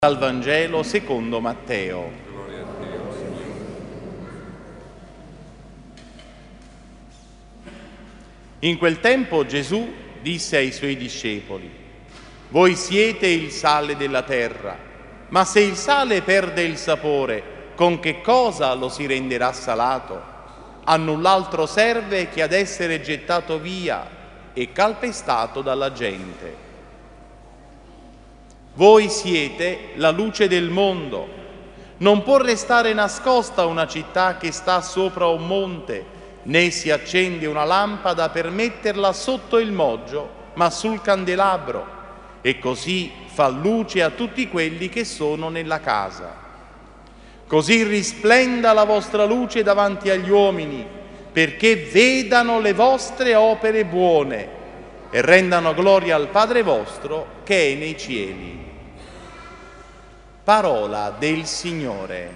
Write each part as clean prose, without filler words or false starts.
Dal Vangelo secondo Matteo. Gloria a Dio, Signore. In quel tempo Gesù disse ai suoi discepoli: voi siete il sale della terra, ma se il sale perde il sapore, con che cosa lo si renderà salato? A null'altro serve che ad essere gettato via e calpestato dalla gente. Voi siete la luce del mondo. Non può restare nascosta una città che sta sopra un monte, né si accende una lampada per metterla sotto il moggio, ma sul candelabro, e così fa luce a tutti quelli che sono nella casa. Così risplenda la vostra luce davanti agli uomini, perché vedano le vostre opere buone e rendano gloria al Padre vostro che è nei cieli. Parola del Signore.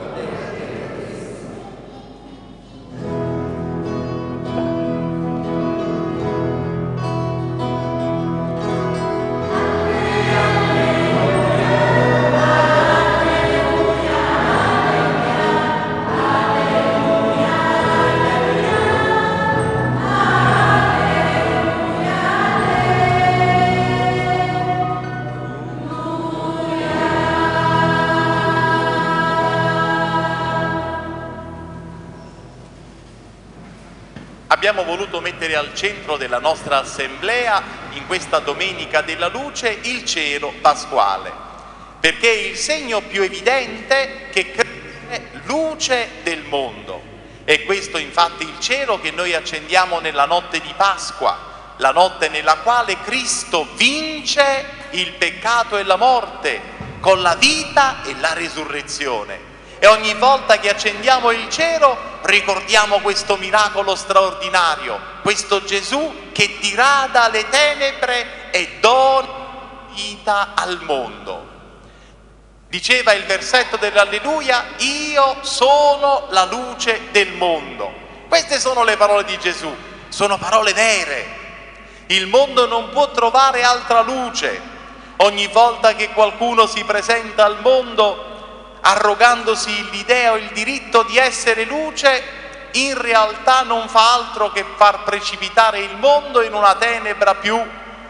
Abbiamo voluto mettere al centro della nostra assemblea, in questa Domenica della Luce, il cero pasquale, perché è il segno più evidente che Cristo è luce del mondo. E questo infatti il cielo che noi accendiamo nella notte di Pasqua, la notte nella quale Cristo vince il peccato e la morte con la vita e la resurrezione. E ogni volta che accendiamo il cero ricordiamo questo miracolo straordinario, questo Gesù che dirada le tenebre e dona vita al mondo. Diceva il versetto dell'Alleluia: io sono la luce del mondo. Queste sono le parole di Gesù, sono parole vere. Il mondo non può trovare altra luce. Ogni volta che qualcuno si presenta al mondo arrogandosi l'idea o il diritto di essere luce, in realtà non fa altro che far precipitare il mondo in una tenebra più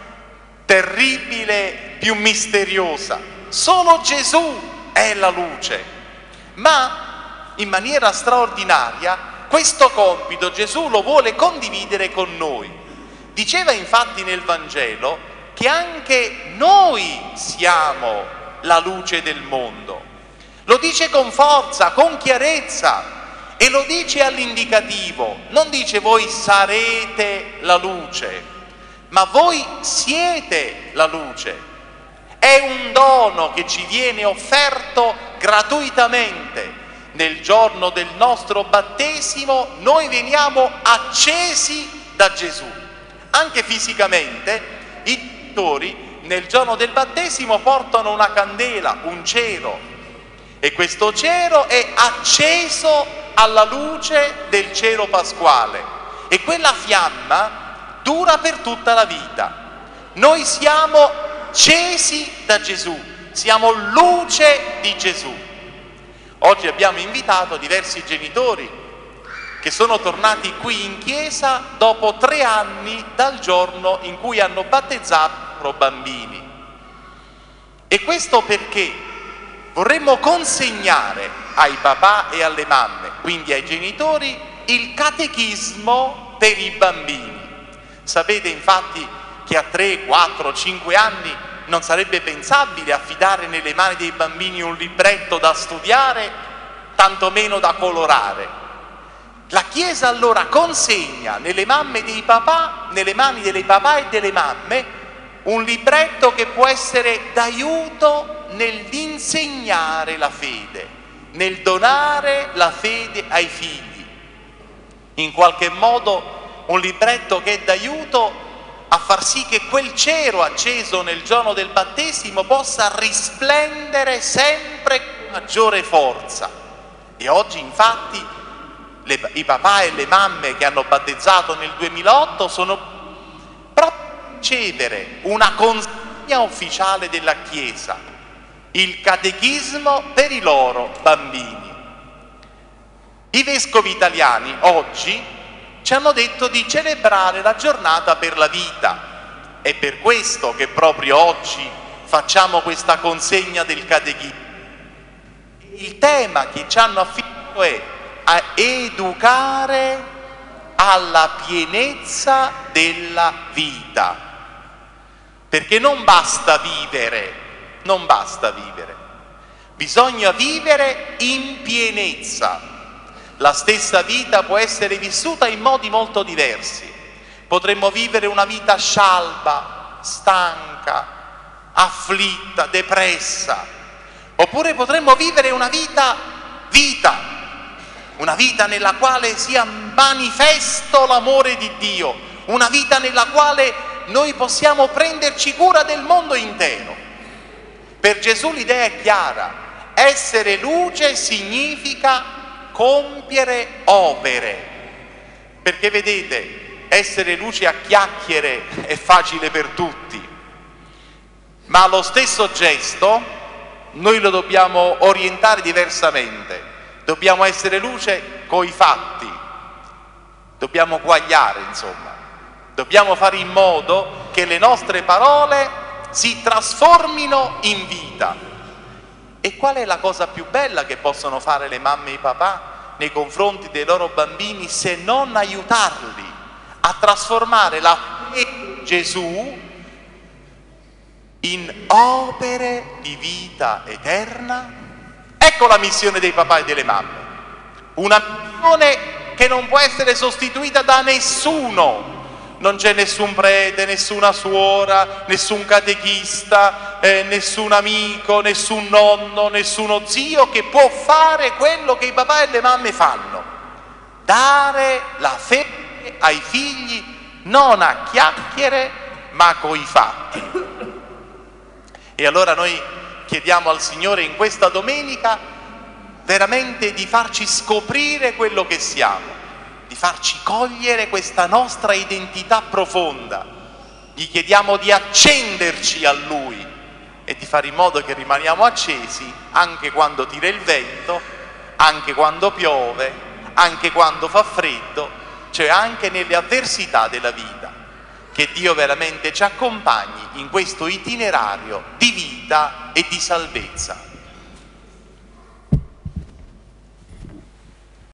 terribile, più misteriosa. Solo Gesù è la luce, ma in maniera straordinaria questo compito Gesù lo vuole condividere con noi. Diceva infatti nel Vangelo che anche noi siamo la luce del mondo. Lo dice con forza, con chiarezza, e lo dice all'indicativo. Non dice voi sarete la luce, ma voi siete la luce. È un dono che ci viene offerto gratuitamente. Nel giorno del nostro battesimo noi veniamo accesi da Gesù. Anche fisicamente i genitori nel giorno del battesimo portano una candela, un cero, e questo cero è acceso alla luce del cero pasquale, e quella fiamma dura per tutta la vita. Noi siamo accesi da Gesù, siamo luce di Gesù. Oggi abbiamo invitato diversi genitori che sono tornati qui in chiesa dopo 3 anni dal giorno in cui hanno battezzato i loro bambini. E questo perché vorremmo consegnare ai papà e alle mamme, quindi ai genitori, il catechismo per i bambini. Sapete infatti che a 3, 4, 5 anni non sarebbe pensabile affidare nelle mani dei bambini un libretto da studiare, tantomeno da colorare. La Chiesa allora consegna nelle mani dei papà e delle mamme un libretto che può essere d'aiuto nell'insegnare la fede, nel donare la fede ai figli. In qualche modo un libretto che è d'aiuto a far sì che quel cero acceso nel giorno del battesimo possa risplendere sempre con maggiore forza. E oggi infatti i papà e le mamme che hanno battezzato nel 2008 sono proprio a ricevere una consegna ufficiale della Chiesa, il catechismo per i loro bambini. I vescovi italiani oggi ci hanno detto di celebrare la giornata per la vita. È per questo che proprio oggi facciamo questa consegna del catechismo. Il tema che ci hanno affidato è a educare alla pienezza della vita. Perché non basta vivere, bisogna vivere in pienezza. La stessa vita può essere vissuta in modi molto diversi. Potremmo vivere una vita scialba, stanca, afflitta, depressa. Oppure potremmo vivere una vita nella quale sia manifesto l'amore di Dio, una vita nella quale noi possiamo prenderci cura del mondo intero. Per Gesù l'idea è chiara: essere luce significa compiere opere. Perché vedete, essere luce a chiacchiere è facile per tutti, ma lo stesso gesto noi lo dobbiamo orientare diversamente. Dobbiamo essere luce coi fatti, dobbiamo quagliare, insomma. Dobbiamo fare in modo che le nostre parole si trasformino in vita. E qual è la cosa più bella che possono fare le mamme e i papà nei confronti dei loro bambini se non aiutarli a trasformare la fede in Gesù in opere di vita eterna? Ecco la missione dei papà e delle mamme. Una missione che non può essere sostituita da nessuno. Non c'è nessun prete, nessuna suora, nessun catechista, nessun amico, nessun nonno, nessuno zio che può fare quello che i papà e le mamme fanno. Dare la fede ai figli non a chiacchiere ma coi fatti. E allora noi chiediamo al Signore in questa domenica veramente di farci scoprire quello che siamo, di farci cogliere questa nostra identità profonda. Gli chiediamo di accenderci a Lui e di fare in modo che rimaniamo accesi anche quando tira il vento, anche quando piove, anche quando fa freddo, cioè anche nelle avversità della vita. Che Dio veramente ci accompagni in questo itinerario di vita e di salvezza.